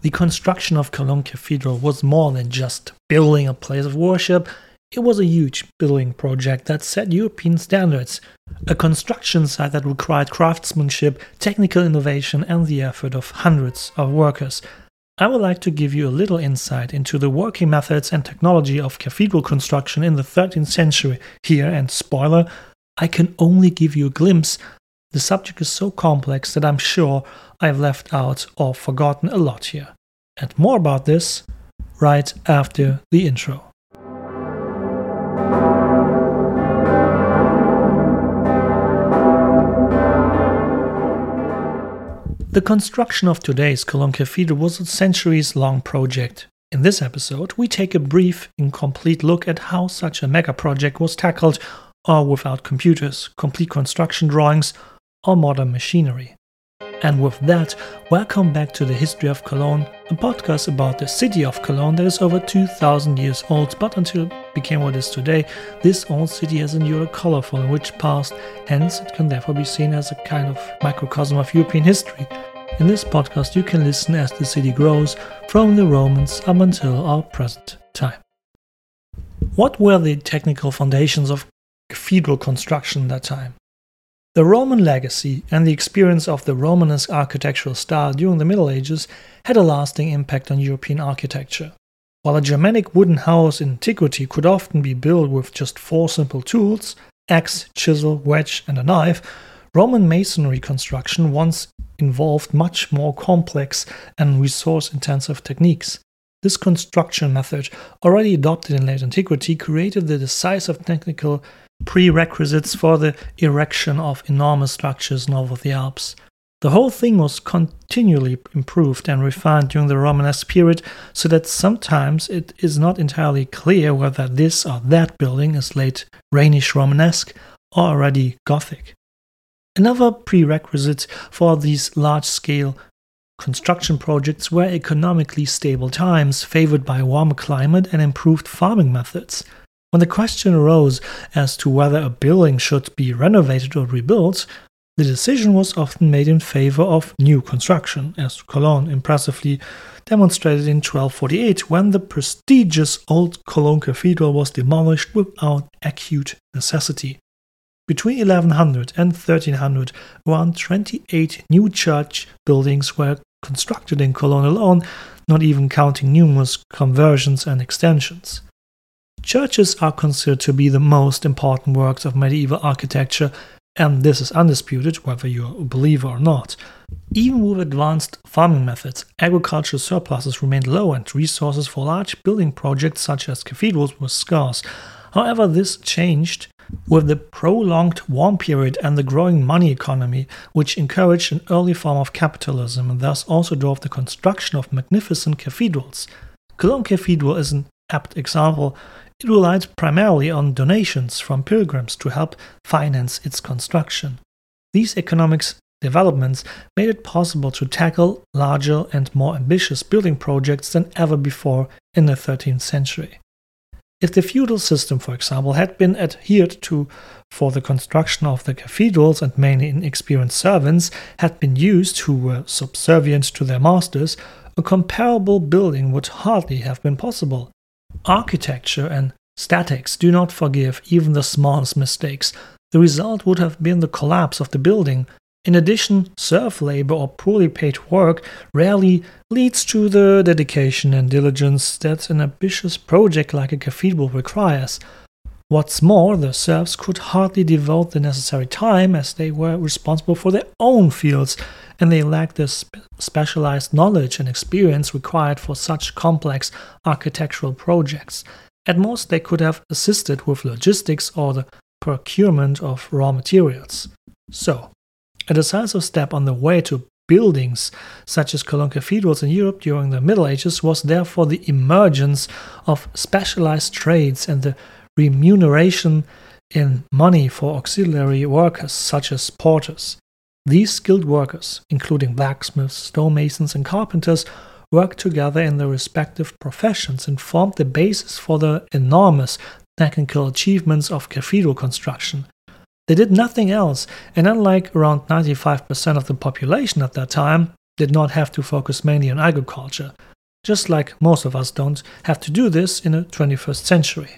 The construction of Cologne Cathedral was more than just building a place of worship. It was a huge building project that set European standards, a construction site that required craftsmanship, technical innovation, and the effort of hundreds of workers. I would like to give you a little insight into the working methods and technology of cathedral construction in the 13th century here, and spoiler, I can only give you a glimpse. The subject is so complex that I'm sure I've left out or forgotten a lot here. And more about this right after the intro. The construction of today's Cologne Cathedral was a centuries-long project. In this episode, we take a brief, incomplete look at how such a mega project was tackled, or without computers, complete construction drawings, or modern machinery. And with that, welcome back to the History of Cologne, a podcast about the city of Cologne that is over 2,000 years old, but until it became what it is today, this old city has endured a colorful and rich past, hence it can therefore be seen as a kind of microcosm of European history. In this podcast you can listen as the city grows from the Romans up until our present time. What were the technical foundations of cathedral construction at that time? The Roman legacy and the experience of the Romanesque architectural style during the Middle Ages had a lasting impact on European architecture. While a Germanic wooden house in antiquity could often be built with just 4 simple tools, axe, chisel, wedge, and a knife, Roman masonry construction once involved much more complex and resource-intensive techniques. This construction method, already adopted in late antiquity, created the decisive technical prerequisites for the erection of enormous structures north of the Alps. The whole thing was continually improved and refined during the Romanesque period, so that sometimes it is not entirely clear whether this or that building is late Rhenish Romanesque or already Gothic. Another prerequisite for these large-scale construction projects were economically stable times, favored by a warmer climate and improved farming methods. When the question arose as to whether a building should be renovated or rebuilt, the decision was often made in favor of new construction, as Cologne impressively demonstrated in 1248 when the prestigious old Cologne Cathedral was demolished without acute necessity. Between 1100 and 1300, around 28 new church buildings were constructed in Cologne alone, not even counting numerous conversions and extensions. Churches are considered to be the most important works of medieval architecture, and this is undisputed whether you're a believer or not. Even with advanced farming methods, agricultural surpluses remained low and resources for large building projects such as cathedrals were scarce. However, this changed with the prolonged warm period and the growing money economy, which encouraged an early form of capitalism and thus also drove the construction of magnificent cathedrals. Cologne Cathedral is an apt example. It relied primarily on donations from pilgrims to help finance its construction. These economic developments made it possible to tackle larger and more ambitious building projects than ever before in the 13th century. If the feudal system, for example, had been adhered to for the construction of the cathedrals and mainly inexperienced servants had been used who were subservient to their masters, a comparable building would hardly have been possible. Architecture and statics do not forgive even the smallest mistakes. The result would have been the collapse of the building. In addition, serf labor or poorly paid work rarely leads to the dedication and diligence that an ambitious project like a cathedral requires. What's more, the serfs could hardly devote the necessary time as they were responsible for their own fields and they lacked the specialized knowledge and experience required for such complex architectural projects. At most, they could have assisted with logistics or the procurement of raw materials. So, a decisive step on the way to buildings such as Cologne cathedrals in Europe during the Middle Ages was therefore the emergence of specialized trades and the remuneration in money for auxiliary workers such as porters. These skilled workers, including blacksmiths, stonemasons, and carpenters, worked together in their respective professions and formed the basis for the enormous technical achievements of cathedral construction. They did nothing else, and unlike around 95% of the population at that time, did not have to focus mainly on agriculture, just like most of us don't have to do this in the 21st century.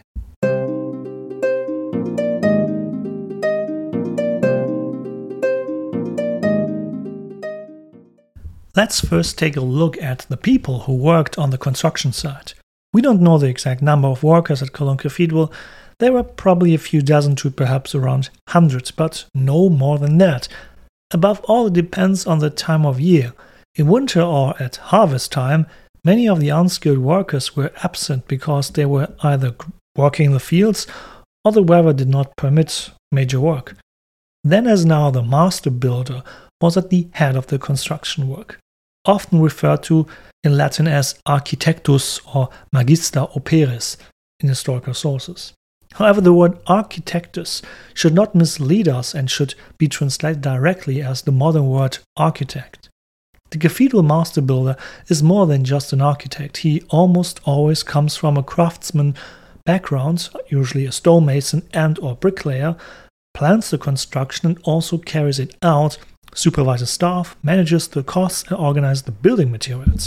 Let's first take a look at the people who worked on the construction site. We don't know the exact number of workers at Cologne Cathedral. There were probably a few dozen to perhaps around hundreds, but no more than that. Above all, it depends on the time of year. In winter or at harvest time, many of the unskilled workers were absent because they were either working in the fields or the weather did not permit major work. Then as now, the master builder was at the head of the construction work, often referred to in Latin as architectus or magister operis in historical sources. However, the word architectus should not mislead us and should be translated directly as the modern word architect. The cathedral master builder is more than just an architect. He almost always comes from a craftsman background, usually a stonemason and/or bricklayer, plans the construction and also carries it out, supervises staff, manages the costs and organizes the building materials.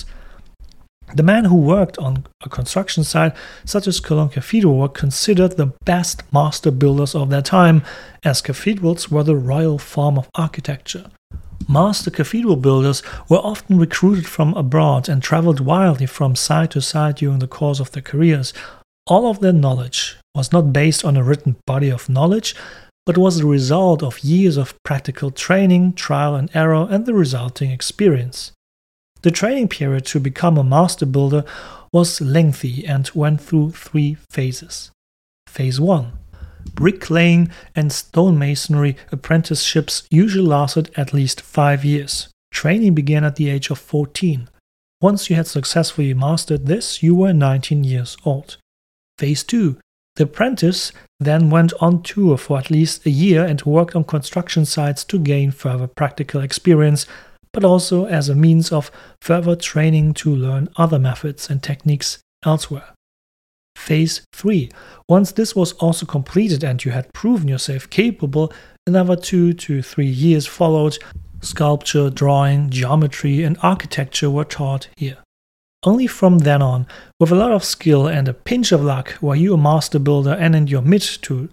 The men who worked on a construction site such as Cologne Cathedral were considered the best master builders of their time, as cathedrals were the royal form of architecture. Master cathedral builders were often recruited from abroad and traveled wildly from site to site during the course of their careers. All of their knowledge was not based on a written body of knowledge, but was the result of years of practical training, trial and error, and the resulting experience. The training period to become a master builder was lengthy and went through 3 phases. Phase 1. Bricklaying and stonemasonry apprenticeships usually lasted at least 5 years. Training began at the age of 14. Once you had successfully mastered this, you were 19 years old. Phase 2. The apprentice then went on tour for at least a year and worked on construction sites to gain further practical experience, but also as a means of further training to learn other methods and techniques elsewhere. Phase 3. Once this was also completed and you had proven yourself capable, another 2 to 3 years followed. Sculpture, drawing, geometry, and architecture were taught here. Only from then on, with a lot of skill and a pinch of luck, were you a master builder, and in your mid to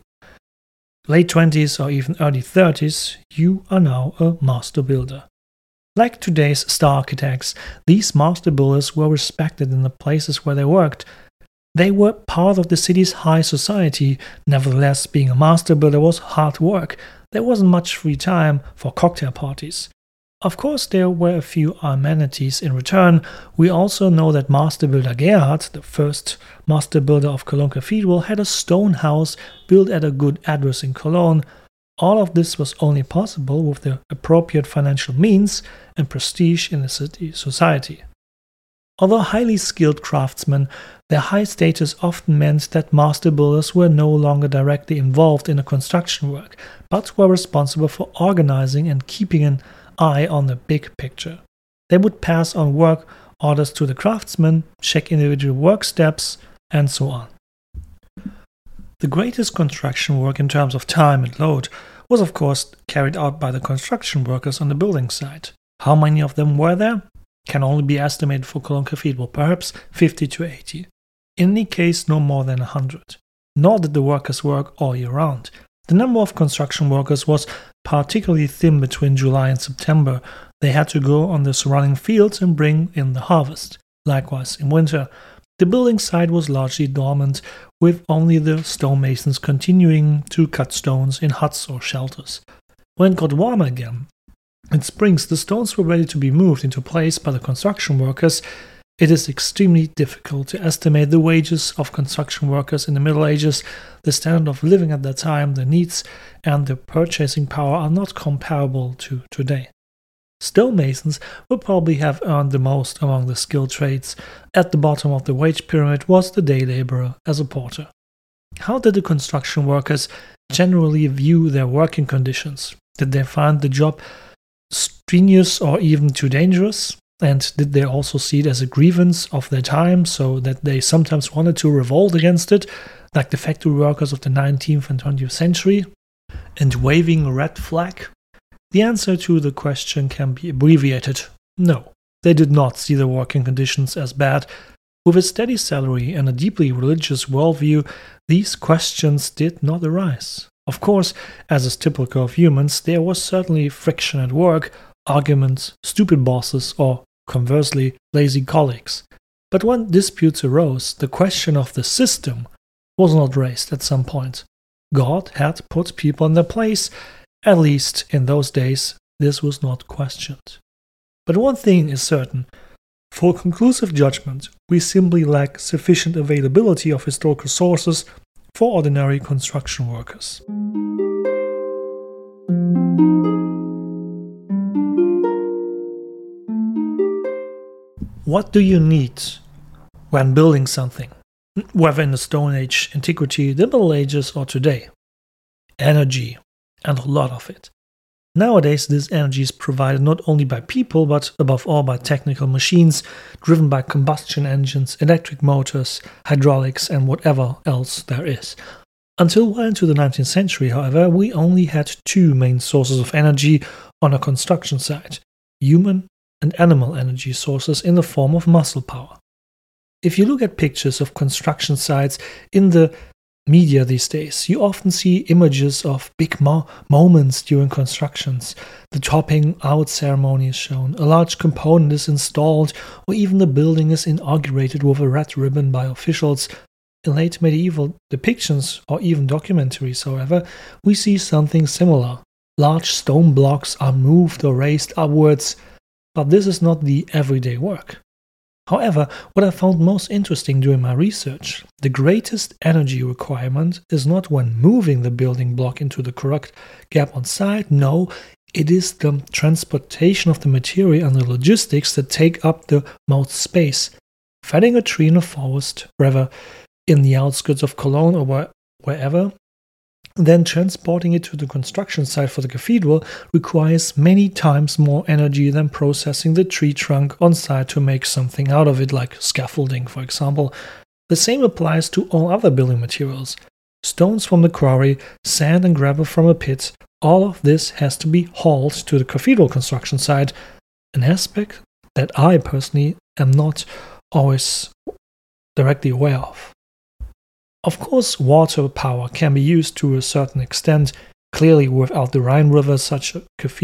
late 20s or even early 30s, you are now a master builder. Like today's star architects, these master builders were respected in the places where they worked. They were part of the city's high society. Nevertheless, being a master builder was hard work. There wasn't much free time for cocktail parties. Of course, there were a few amenities in return. We also know that master builder Gerhard, the first master builder of Cologne Cathedral, had a stone house built at a good address in Cologne. All of this was only possible with the appropriate financial means and prestige in the city society. Although highly skilled craftsmen, their high status often meant that master builders were no longer directly involved in the construction work, but were responsible for organizing and keeping an eye on the big picture. They would pass on work orders to the craftsmen, check individual work steps, and so on. The greatest construction work in terms of time and load was of course carried out by the construction workers on the building site. How many of them were there? Can only be estimated for Cologne Cathedral, perhaps 50 to 80. In any case, no more than 100. Nor did the workers work all year round. The number of construction workers was particularly thin between July and September. They had to go on the surrounding fields and bring in the harvest. Likewise, in winter, the building site was largely dormant, with only the stonemasons continuing to cut stones in huts or shelters. When it got warmer again, in springs, the stones were ready to be moved into place by the construction workers. It is extremely difficult to estimate the wages of construction workers in the Middle Ages. The standard of living at that time, the needs, and the purchasing power are not comparable to today. Stonemasons would probably have earned the most among the skilled trades. At the bottom of the wage pyramid was the day laborer as a porter. How did the construction workers generally view their working conditions? Did they find the job strenuous or even too dangerous? And did they also see it as a grievance of their time, so that they sometimes wanted to revolt against it, like the factory workers of the 19th and 20th century, and waving a red flag? The answer to the question can be abbreviated: no. They did not see the working conditions as bad. With a steady salary and a deeply religious worldview, these questions did not arise. Of course, as is typical of humans, there was certainly friction at work, arguments, stupid bosses, or conversely, lazy colleagues. But when disputes arose, the question of the system was not raised at some point. God had put people in their place. At least in those days, this was not questioned. But one thing is certain. For conclusive judgment, we simply lack sufficient availability of historical sources for ordinary construction workers. What do you need when building something, whether in the Stone Age, Antiquity, the Middle Ages, or today? Energy, and a lot of it. Nowadays, this energy is provided not only by people, but above all by technical machines driven by combustion engines, electric motors, hydraulics, and whatever else there is. Until well into the 19th century, however, we only had two main sources of energy on a construction site: human and animal energy sources in the form of muscle power. If you look at pictures of construction sites in the media these days, you often see images of big moments during constructions. The topping out ceremony is shown, a large component is installed, or even the building is inaugurated with a red ribbon by officials. In late medieval depictions or even documentaries, however, we see something similar. Large stone blocks are moved or raised upwards, but this is not the everyday work. However, what I found most interesting during my research, the greatest energy requirement is not when moving the building block into the correct gap on site. No, it is the transportation of the material and the logistics that take up the most space. Felling a tree in a forest, whether in the outskirts of Cologne or wherever, then transporting it to the construction site for the cathedral requires many times more energy than processing the tree trunk on site to make something out of it, like scaffolding, for example. The same applies to all other building materials. Stones from the quarry, sand and gravel from a pit, all of this has to be hauled to the cathedral construction site, an aspect that I personally am not always directly aware of. Of course, water power can be used to a certain extent. Clearly, without the Rhine River, such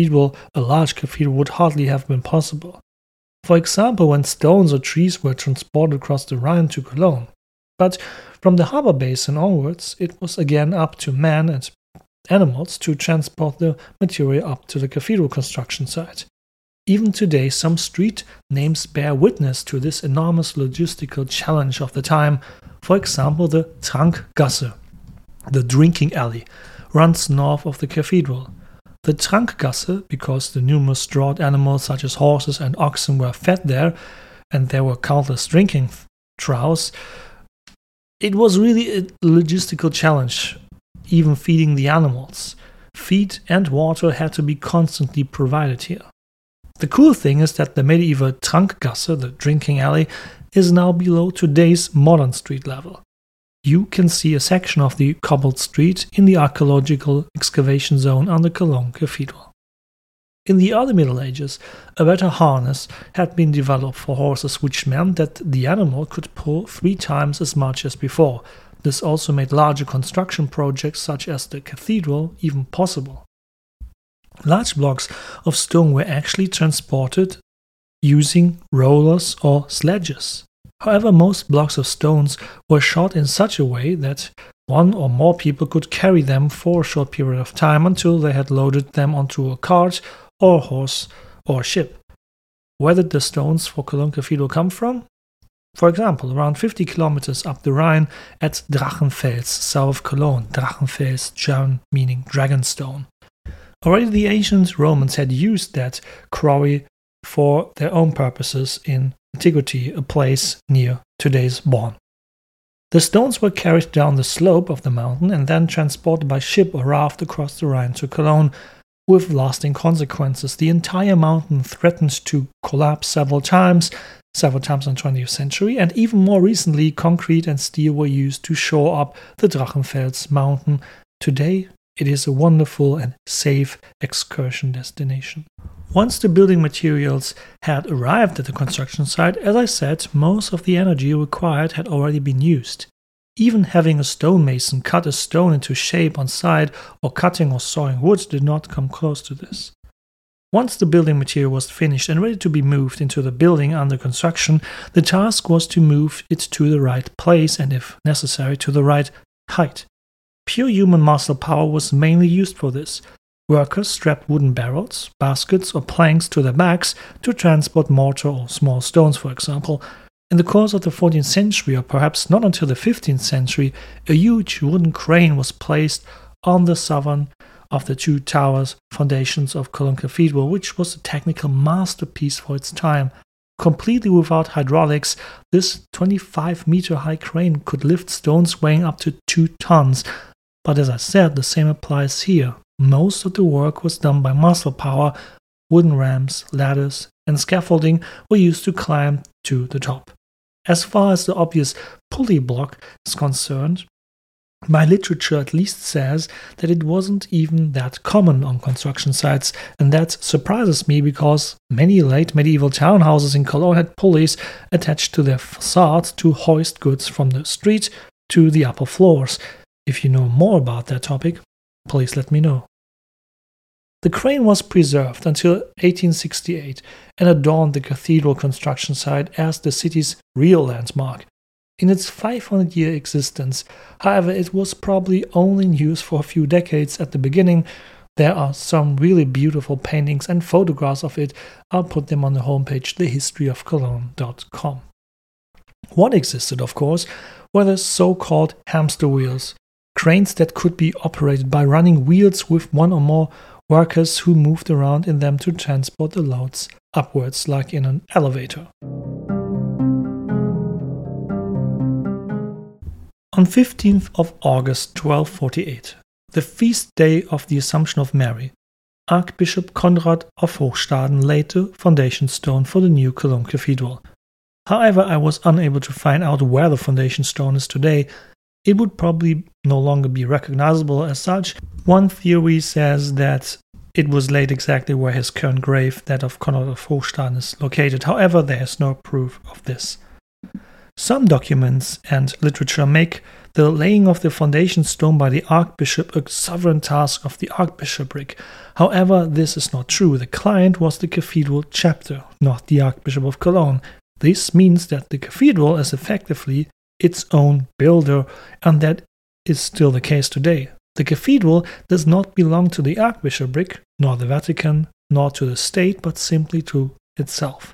a large cathedral would hardly have been possible. For example, when stones or trees were transported across the Rhine to Cologne. But from the harbor basin onwards, it was again up to man and animals to transport the material up to the cathedral construction site. Even today, some street names bear witness to this enormous logistical challenge of the time. For example, the Trankgasse, the drinking alley, runs north of the cathedral. The Trankgasse, because the numerous draught animals such as horses and oxen were fed there, and there were countless drinking troughs, it was really a logistical challenge, even feeding the animals. Feed and water had to be constantly provided here. The cool thing is that the medieval Trankgasse, the drinking alley, is now below today's modern street level. You can see a section of the cobbled street in the archaeological excavation zone under Cologne Cathedral. In the early Middle Ages, a better harness had been developed for horses, which meant that the animal could pull 3 times as much as before. This also made larger construction projects such as the cathedral even possible. Large blocks of stone were actually transported using rollers or sledges. However, most blocks of stones were shot in such a way that one or more people could carry them for a short period of time until they had loaded them onto a cart or horse or ship. Where did the stones for Cologne Cathedral come from? For example, around 50 kilometers up the Rhine at Drachenfels, south of Cologne. Drachenfels, German meaning dragonstone. Already the ancient Romans had used that quarry for their own purposes in Antiquity, a place near today's Bonn. The stones were carried down the slope of the mountain and then transported by ship or raft across the Rhine to Cologne, with lasting consequences. The entire mountain threatened to collapse several times in the 20th century, and even more recently, concrete and steel were used to shore up the Drachenfels mountain. Today, It is a wonderful and safe excursion destination. Once the building materials had arrived at the construction site, as I said, most of the energy required had already been used. Even having a stonemason cut a stone into shape on site or cutting or sawing wood did not come close to this. Once the building material was finished and ready to be moved into the building under construction, the task was to move it to the right place and, if necessary, to the right height. Pure human muscle power was mainly used for this. Workers strapped wooden barrels, baskets, or planks to their backs to transport mortar or small stones, for example. In the course of the 14th century, or perhaps not until the 15th century, a huge wooden crane was placed on the southern of the two towers foundations of Cologne Cathedral, which was a technical masterpiece for its time. Completely without hydraulics, this 25-meter high crane could lift stones weighing up to 2 tons. But as I said, the same applies here. Most of the work was done by muscle power. Wooden ramps, ladders, and scaffolding were used to climb to the top. As far as the obvious pulley block is concerned, my literature at least says that it wasn't even that common on construction sites, and that surprises me because many late medieval townhouses in Cologne had pulleys attached to their facade to hoist goods from the street to the upper floors. If you know more about that topic, please let me know. The crane was preserved until 1868 and adorned the cathedral construction site as the city's real landmark. In its 500-year existence, however, it was probably only in use for a few decades at the beginning. There are some really beautiful paintings and photographs of it. I'll put them on the homepage thehistoryofcologne.com. What existed, of course, were the so-called hamster wheels, cranes that could be operated by running wheels with one or more workers who moved around in them to transport the loads upwards like in an elevator. On 15th of August 1248, the feast day of the Assumption of Mary, Archbishop Konrad of Hochstaden laid the foundation stone for the new Cologne Cathedral. However, I was unable to find out where the foundation stone is today. It would probably no longer be recognizable as such. One theory says that it was laid exactly where his current grave, that of Konrad of Hochstaden, is located. However, there is no proof of this. Some documents and literature make the laying of the foundation stone by the archbishop a sovereign task of the archbishopric. However, this is not true. The client was the cathedral chapter, not the Archbishop of Cologne. This means that the cathedral is effectively its own builder, and that is still the case today. The cathedral does not belong to the archbishopric, nor the Vatican, nor to the state, but simply to itself.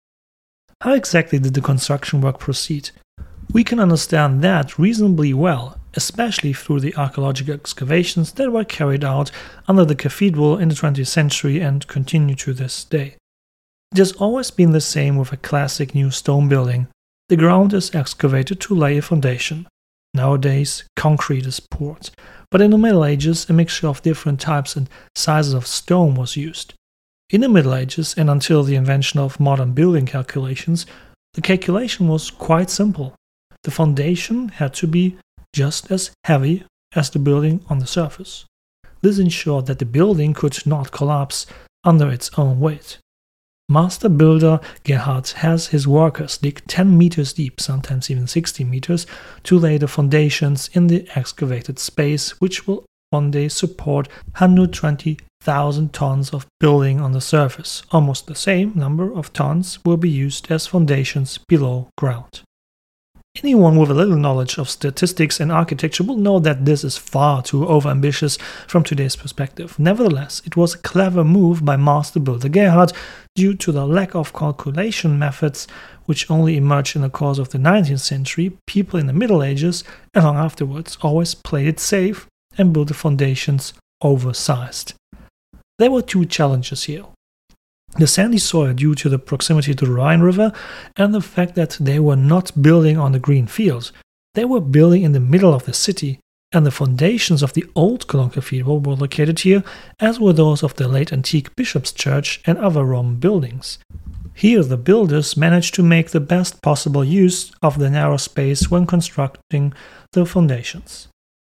How exactly did the construction work proceed? We can understand that reasonably well, especially through the archaeological excavations that were carried out under the cathedral in the 20th century and continue to this day. It has always been the same with a classic new stone building. The ground is excavated to lay a foundation. Nowadays, concrete is poured, but in the Middle Ages, a mixture of different types and sizes of stone was used. In the Middle Ages, and until the invention of modern building calculations, the calculation was quite simple. The foundation had to be just as heavy as the building on the surface. This ensured that the building could not collapse under its own weight. Master builder Gerhard has his workers dig 10 meters deep, sometimes even 60 meters, to lay the foundations in the excavated space, which will one day support 120,000 tons of building on the surface. Almost the same number of tons will be used as foundations below ground. Anyone with a little knowledge of statistics and architecture will know that this is far too overambitious from today's perspective. Nevertheless, it was a clever move by master builder Gerhard due to the lack of calculation methods which only emerged in the course of the 19th century. People in the Middle Ages and long afterwards always played it safe and built the foundations oversized. There were two challenges here. The sandy soil due to the proximity to the Rhine River and the fact that they were not building on the green fields. They were building in the middle of the city, and the foundations of the old Cologne Cathedral were located here, as were those of the late antique Bishop's Church and other Roman buildings. Here the builders managed to make the best possible use of the narrow space when constructing the foundations.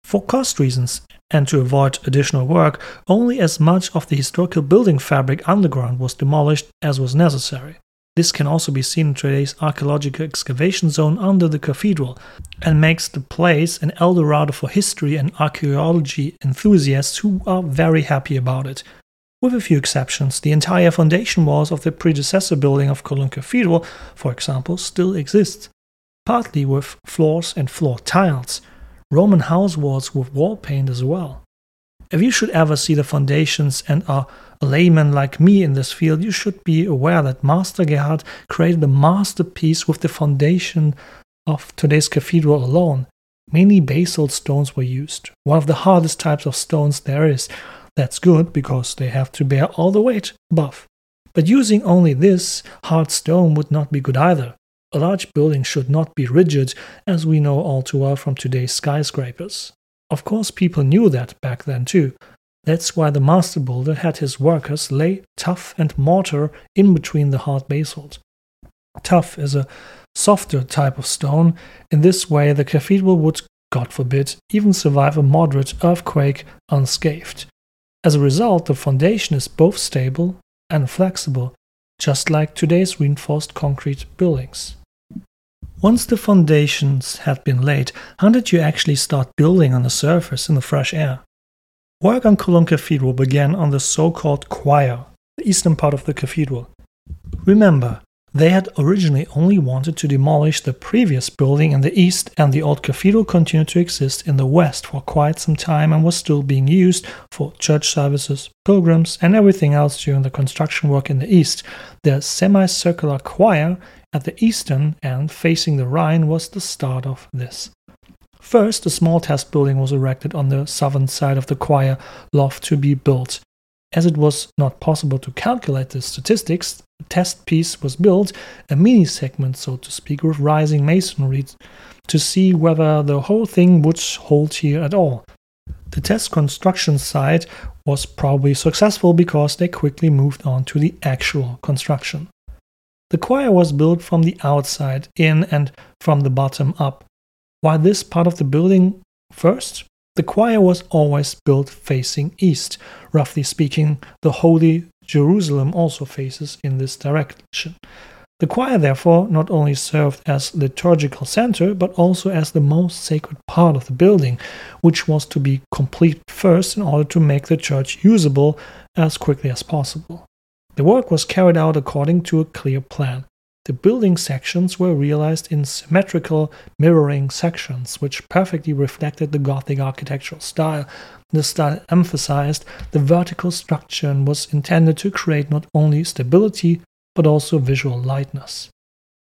For cost reasons and to avoid additional work, only as much of the historical building fabric underground was demolished as was necessary. This can also be seen in today's archaeological excavation zone under the cathedral, and makes the place an Eldorado for history and archaeology enthusiasts who are very happy about it. With a few exceptions, the entire foundation walls of the predecessor building of Cologne Cathedral, for example, still exist, partly with floors and floor tiles, Roman house walls with wall paint as well. If you should ever see the foundations and are a layman like me in this field, you should be aware that Master Gerhard created a masterpiece with the foundation of today's cathedral alone. Mainly basalt stones were used, one of the hardest types of stones there is. That's good because they have to bear all the weight above. But using only this hard stone would not be good either. A large building should not be rigid, as we know all too well from today's skyscrapers. Of course, people knew that back then too. That's why the master builder had his workers lay tuff and mortar in between the hard basalt. Tuff is a softer type of stone. In this way, the cathedral would, God forbid, even survive a moderate earthquake unscathed. As a result, the foundation is both stable and flexible, just like today's reinforced concrete buildings. Once the foundations had been laid, how did you actually start building on the surface in the fresh air? Work on Cologne Cathedral began on the so-called choir, the eastern part of the cathedral. Remember, they had originally only wanted to demolish the previous building in the east, and the old cathedral continued to exist in the west for quite some time and was still being used for church services, pilgrims, and everything else during the construction work in the east. The semicircular choir at the eastern end facing the Rhine was the start of this. First, a small test building was erected on the southern side of the choir loft to be built. As it was not possible to calculate the statistics, a test piece was built, a mini segment so to speak, with rising masonry to see whether the whole thing would hold here at all. The test construction site was probably successful because they quickly moved on to the actual construction. The choir was built from the outside in and from the bottom up. Why this part of the building first? The choir was always built facing east. Roughly speaking, the Holy Jerusalem also faces in this direction. The choir therefore not only served as liturgical center, but also as the most sacred part of the building, which was to be completed first in order to make the church usable as quickly as possible. The work was carried out according to a clear plan. The building sections were realized in symmetrical, mirroring sections, which perfectly reflected the Gothic architectural style. This style emphasized the vertical structure and was intended to create not only stability, but also visual lightness.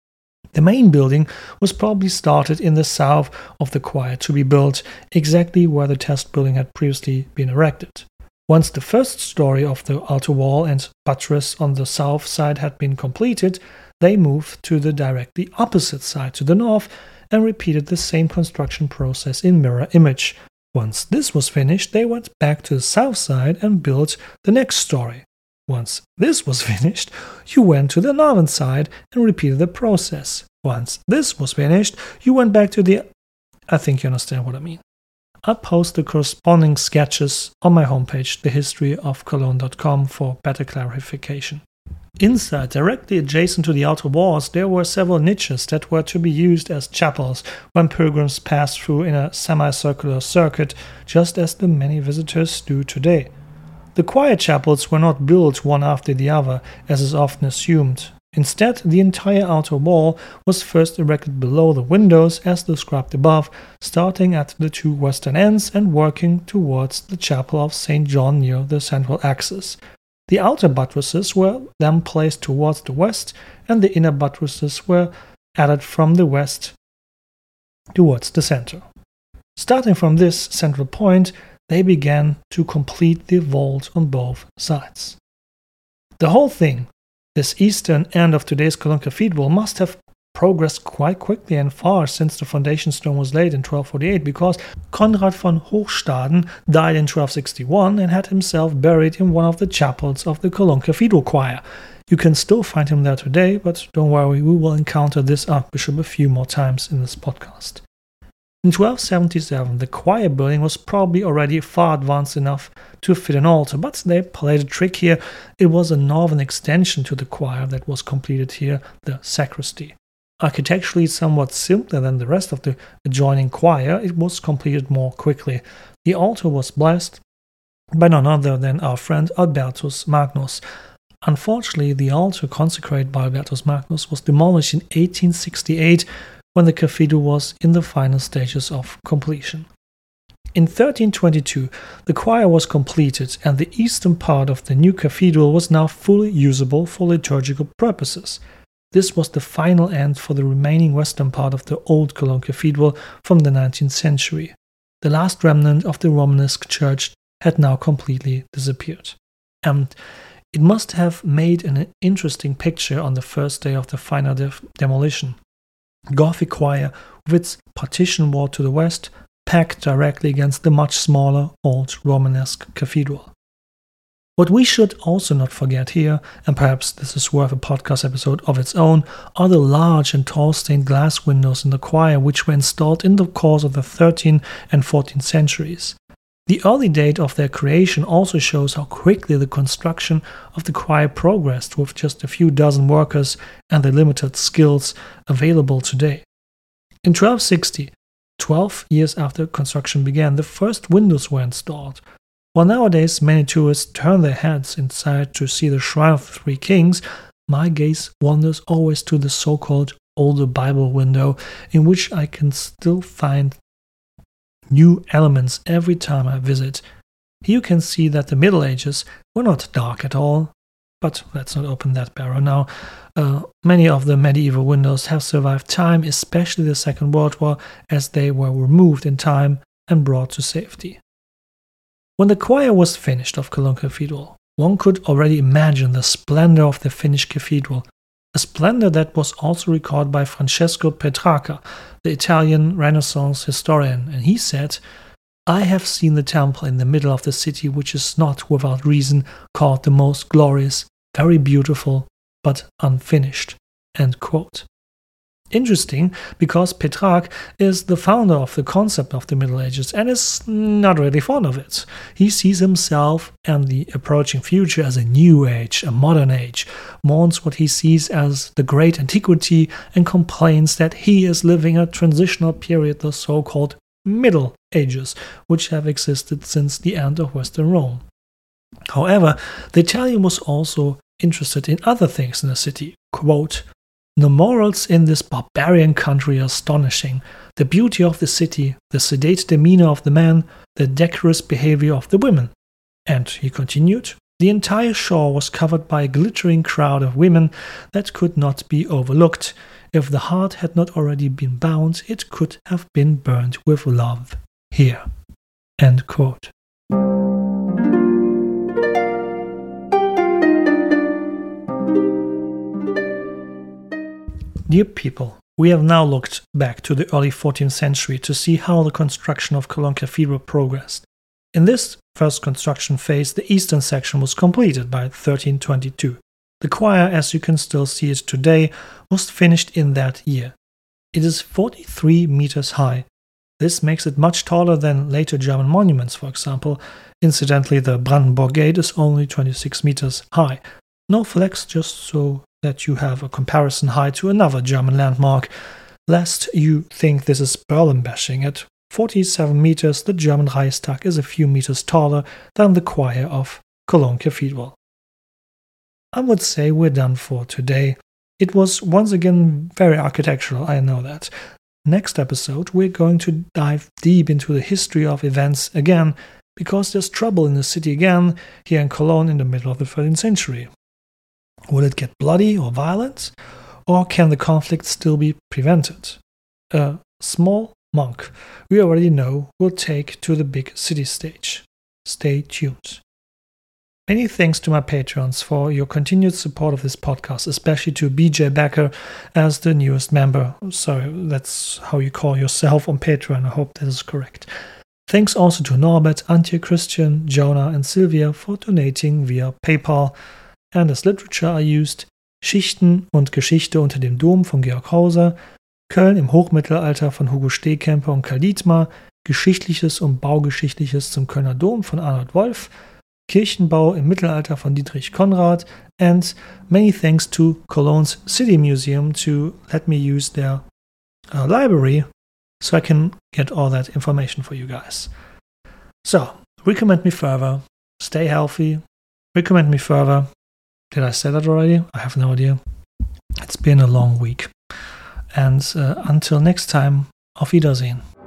The main building was probably started in the south of the choir to be built exactly where the test building had previously been erected. Once the first story of the outer wall and buttress on the south side had been completed, they moved to the directly opposite side to the north and repeated the same construction process in mirror image. Once this was finished, they went back to the south side and built the next story. Once this was finished, you went to the northern side and repeated the process. Once this was finished, you went back to the... I think you understand what I mean. I'll post the corresponding sketches on my homepage, thehistoryofcologne.com, for better clarification. Inside, directly adjacent to the outer walls, there were several niches that were to be used as chapels when pilgrims passed through in a semicircular circuit, just as the many visitors do today. The choir chapels were not built one after the other, as is often assumed. Instead, the entire outer wall was first erected below the windows as described above, starting at the two western ends and working towards the chapel of St. John near the central axis. The outer buttresses were then placed towards the west, and the inner buttresses were added from the west towards the center. Starting from this central point, they began to complete the vault on both sides. The whole thing, this eastern end of today's Cologne Cathedral, must have progressed quite quickly and far since the foundation stone was laid in 1248, because Konrad von Hochstaden died in 1261 and had himself buried in one of the chapels of the Cologne Cathedral choir. You can still find him there today, but don't worry, we will encounter this archbishop a few more times in this podcast. In 1277, the choir building was probably already far advanced enough to fit an altar, but they played a trick here. It was a northern extension to the choir that was completed here, the sacristy. Architecturally somewhat simpler than the rest of the adjoining choir, it was completed more quickly. The altar was blessed by none other than our friend Albertus Magnus. Unfortunately, the altar consecrated by Albertus Magnus was demolished in 1868 when the cathedral was in the final stages of completion. In 1322, the choir was completed and the eastern part of the new cathedral was now fully usable for liturgical purposes. This was the final end for the remaining western part of the old Cologne Cathedral from the 19th century. The last remnant of the Romanesque church had now completely disappeared. And it must have made an interesting picture on the first day of the final demolition. Gothic choir with its partition wall to the west, packed directly against the much smaller old Romanesque cathedral. What we should also not forget here, and perhaps this is worth a podcast episode of its own, are the large and tall stained glass windows in the choir which were installed in the course of the 13th and 14th centuries. The early date of their creation also shows how quickly the construction of the choir progressed with just a few dozen workers and the limited skills available today. In 1260, 12 years after construction began, the first windows were installed. While nowadays many tourists turn their heads inside to see the Shrine of the Three Kings, my gaze wanders always to the so-called older Bible window, in which I can still find new elements every time I visit. Here you can see that the Middle Ages were not dark at all, but let's not open that barrel now. Many of the medieval windows have survived time, especially the Second World War, as they were removed in time and brought to safety. When the choir was finished of Cologne Cathedral, one could already imagine the splendor of the finished cathedral, a splendor that was also recalled by Francesco Petrarca, the Italian Renaissance historian, and he said, "I have seen the temple in the middle of the city, which is not without reason called the most glorious, very beautiful, but unfinished." End quote. Interesting, because Petrarch is the founder of the concept of the Middle Ages and is not really fond of it. He sees himself and the approaching future as a new age, a modern age, mourns what he sees as the great antiquity, and complains that he is living a transitional period, the so-called Middle Ages, which have existed since the end of Western Rome. However, the Italian was also interested in other things in the city. Quote, "The morals in this barbarian country are astonishing. The beauty of the city, the sedate demeanor of the men, the decorous behavior of the women." And he continued, "The entire shore was covered by a glittering crowd of women that could not be overlooked. If the heart had not already been bound, it could have been burned with love here." End quote. Dear people, we have now looked back to the early 14th century to see how the construction of Cologne Cathedral progressed. In this first construction phase, the eastern section was completed by 1322. The choir, as you can still see it today, was finished in that year. It is 43 meters high. This makes it much taller than later German monuments, for example. Incidentally, the Brandenburg Gate is only 26 meters high. No flex, just so that you have a comparison height to another German landmark, lest you think this is Berlin bashing. At 47 meters, the German Reichstag is a few meters taller than the choir of Cologne Cathedral. I would say we're done for today. It was once again very architectural, I know that. Next episode, we're going to dive deep into the history of events again, because there's trouble in the city again, here in Cologne in the middle of the 13th century. Will it get bloody or violent? Or can the conflict still be prevented? A small monk, we already know, will take to the big city stage. Stay tuned. Many thanks to my patrons for your continued support of this podcast, especially to BJ Becker as the newest member. Sorry, that's how you call yourself on Patreon. I hope that is correct. Thanks also to Norbert, Antje, Christian, Jonah and Sylvia for donating via PayPal. And as literature I used Schichten und Geschichte unter dem Dom von Georg Hauser, Köln im Hochmittelalter von Hugo Stehkemper und Karl Dietmar, Geschichtliches und Baugeschichtliches zum Kölner Dom von Arnold Wolf, Kirchenbau im Mittelalter von Dietrich Konrad, and many thanks to Cologne's City Museum to let me use their library so I can get all that information for you guys. So, recommend me further, stay healthy, recommend me further. Did I say that already? I have no idea. It's been a long week. And until next time, auf Wiedersehen.